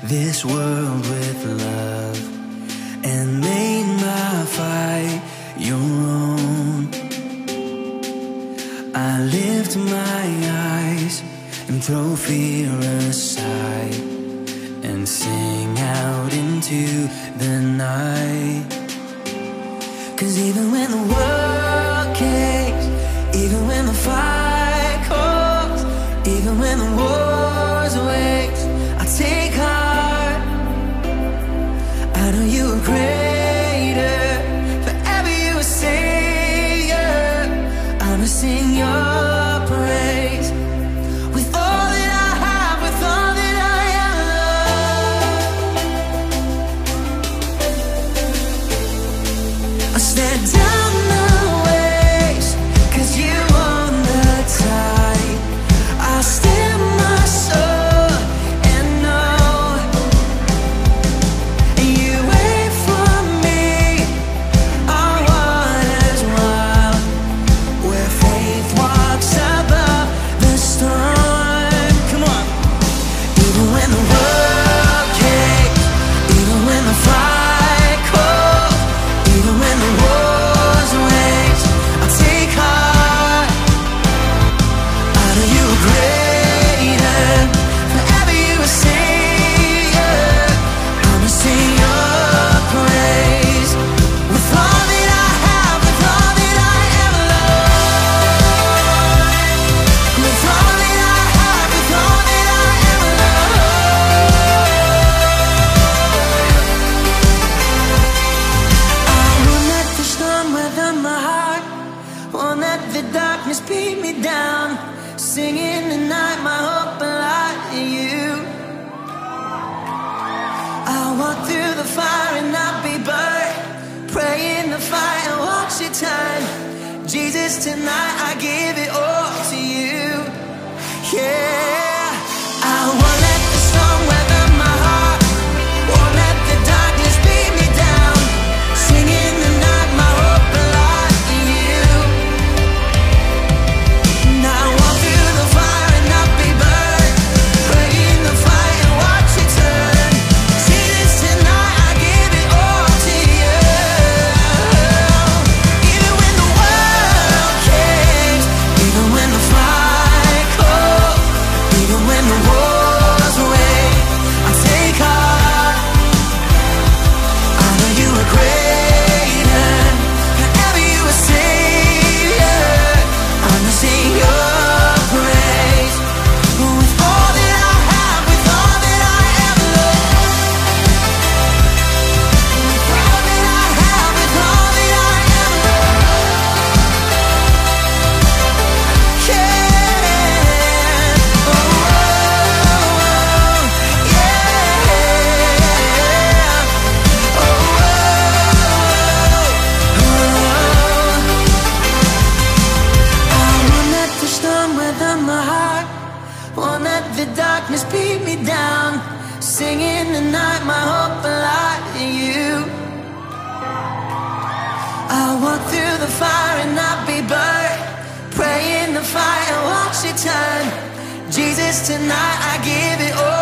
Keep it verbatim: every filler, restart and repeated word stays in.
this world with love and made my fight your own. I lift my eyes and throw fear aside and sing out into the night. 'Cause even when the world caves, even when the fight calls, even when the war's waged, I take heart. I know you are greater, forever you are Savior. I'ma sing your praise with all that I have, with all that I am. I stand down the waves, 'cause you own the tide. I still my soul and know you wait for me on waters wild, where faith walks above the storm. Come on. Even when the world caves, even when the fight calls, even when the war's waged, I'll take heart. I know you are greater, forever you are Savior. I'ma sing your praise with all that I have, with all that I ever loved, with all that I have, with all that I ever loved. I won't let the storm weather my heart, won't let the darkness beat me down. Singing tonight, my hope lies in you. I'll walk through the fire and not be burned, pray in the fire and watch it turn. Jesus, tonight I give it all to you. Yeah, I won't let the storm weather my heart, won't let the darkness beat me down. Singing tonight, my hope lies in you. Now I walk through the fire and not be burned, pray in the fire and watch it turn. Jesus, tonight I give it all to you. Even when the world caves, even when the fight calls, even when the war's waged, I take heart. I know you are greater, forever you are Savior. I'ma sing your praise with all that I have, with all that I ever loved, with all that I have, with all that I ever loved. Yeah, oh, yeah, oh, I won't let the storm weather my heart, won't let the darkness beat me down. Singing tonight, my hope lies in you. I'll walk through the fire and not be burned, pray in the fire and watch it turn. Jesus, tonight I give it all